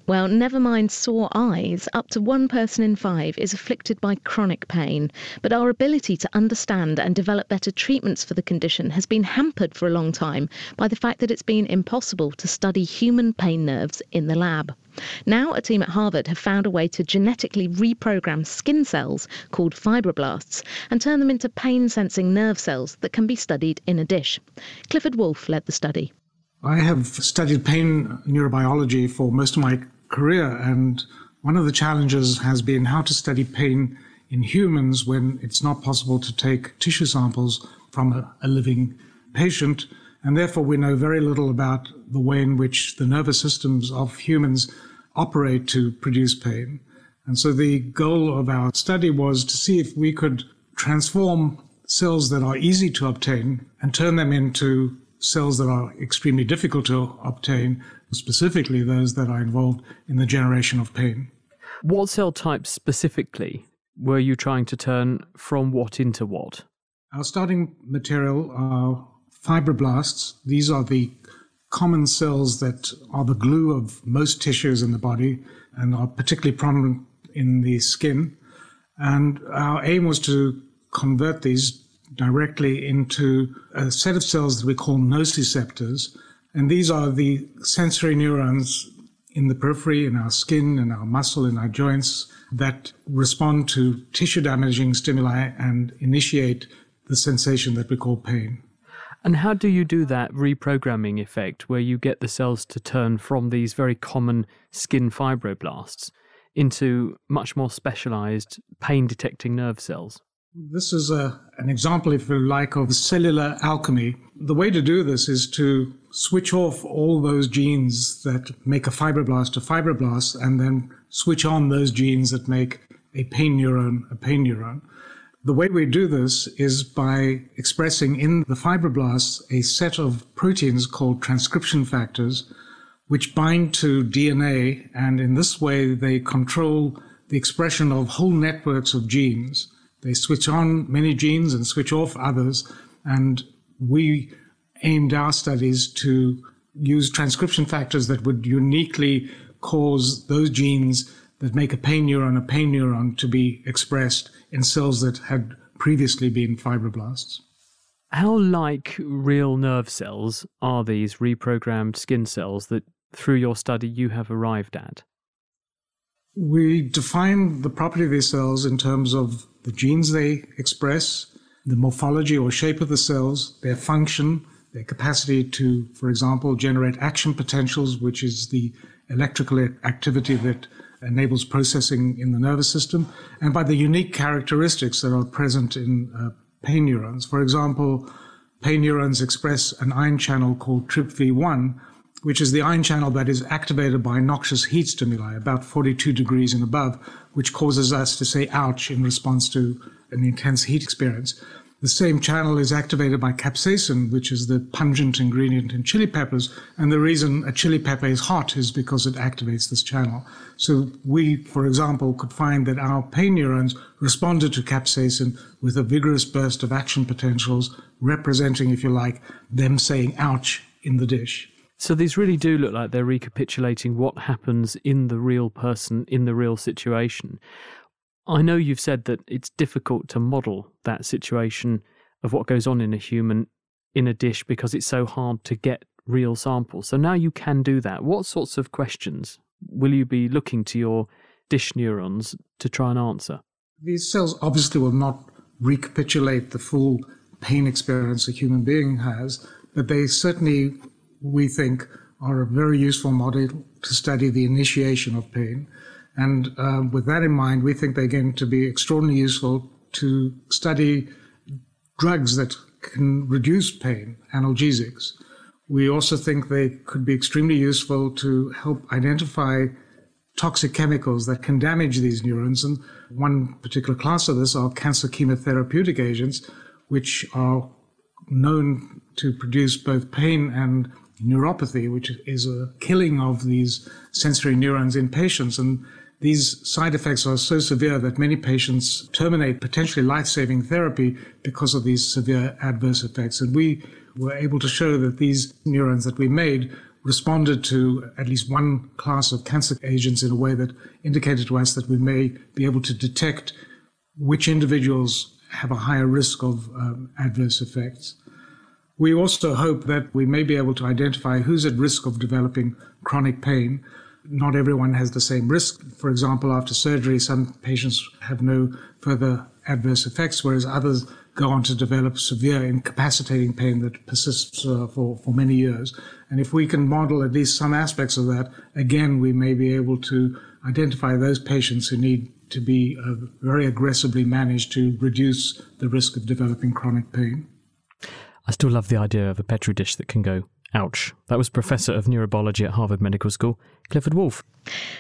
Well, never mind sore eyes, up to 1 person in 5 is afflicted by chronic pain. But our ability to understand and develop better treatments for the condition has been hampered for a long time by the fact that it's been impossible to study human pain nerves in the lab. Now, a team at Harvard have found a way to genetically reprogram skin cells called fibroblasts and turn them into pain-sensing nerve cells that can be studied in a dish. Clifford Wolfe led the study. I have studied pain neurobiology for most of my career, and one of the challenges has been how to study pain in humans when it's not possible to take tissue samples from a living patient, and therefore we know very little about the way in which the nervous systems of humans operate to produce pain. And so the goal of our study was to see if we could transform cells that are easy to obtain and turn them into cells that are extremely difficult to obtain, specifically those that are involved in the generation of pain. What cell types specifically were you trying to turn from what into what? Our starting material are fibroblasts. These are the common cells that are the glue of most tissues in the body and are particularly prominent in the skin. And our aim was to convert these directly into a set of cells that we call nociceptors. And these are the sensory neurons in the periphery, in our skin, in our muscle, in our joints, that respond to tissue-damaging stimuli and initiate the sensation that we call pain. And how do you do that reprogramming effect where you get the cells to turn from these very common skin fibroblasts into much more specialized pain-detecting nerve cells? This is an example, if you like, of cellular alchemy. The way to do this is to switch off all those genes that make a fibroblast and then switch on those genes that make a pain neuron. The way we do this is by expressing in the fibroblasts a set of proteins called transcription factors, which bind to DNA, and in this way they control the expression of whole networks of genes. They switch on many genes and switch off others, and we aimed our studies to use transcription factors that would uniquely cause those genes that make a pain neuron to be expressed in cells that had previously been fibroblasts. How like real nerve cells are these reprogrammed skin cells that, through your study, you have arrived at? We define the property of these cells in terms of the genes they express, the morphology or shape of the cells, their function, their capacity to, for example, generate action potentials, which is the electrical activity that enables processing in the nervous system, and by the unique characteristics that are present in pain neurons. For example, pain neurons express an ion channel called TRPV1, which is the ion channel that is activated by noxious heat stimuli, about 42 degrees and above, which causes us to say ouch in response to an intense heat experience. The same channel is activated by capsaicin, which is the pungent ingredient in chili peppers, and the reason a chili pepper is hot is because it activates this channel. So we, for example, could find that our pain neurons responded to capsaicin with a vigorous burst of action potentials, representing, if you like, them saying ouch in the dish. So these really do look like they're recapitulating what happens in the real person, in the real situation. I know you've said that it's difficult to model that situation of what goes on in a human in a dish because it's so hard to get real samples. So now you can do that. What sorts of questions will you be looking to your dish neurons to try and answer? These cells obviously will not recapitulate the full pain experience a human being has, but they certainly, we think, are a very useful model to study the initiation of pain. And with that in mind, we think they're going to be extraordinarily useful to study drugs that can reduce pain, analgesics. We also think they could be extremely useful to help identify toxic chemicals that can damage these neurons. And one particular class of this are cancer chemotherapeutic agents, which are known to produce both pain and neuropathy, which is a killing of these sensory neurons in patients. And these side effects are so severe that many patients terminate potentially life-saving therapy because of these severe adverse effects. And we were able to show that these neurons that we made responded to at least one class of cancer agents in a way that indicated to us that we may be able to detect which individuals have a higher risk of adverse effects. We also hope that we may be able to identify who's at risk of developing chronic pain. Not everyone has the same risk. For example, after surgery, some patients have no further adverse effects, whereas others go on to develop severe incapacitating pain that persists for many years. And if we can model at least some aspects of that, again, we may be able to identify those patients who need to be very aggressively managed to reduce the risk of developing chronic pain. I still love the idea of a Petri dish that can go, ouch. That was Professor of Neurobiology at Harvard Medical School, Clifford Wolfe.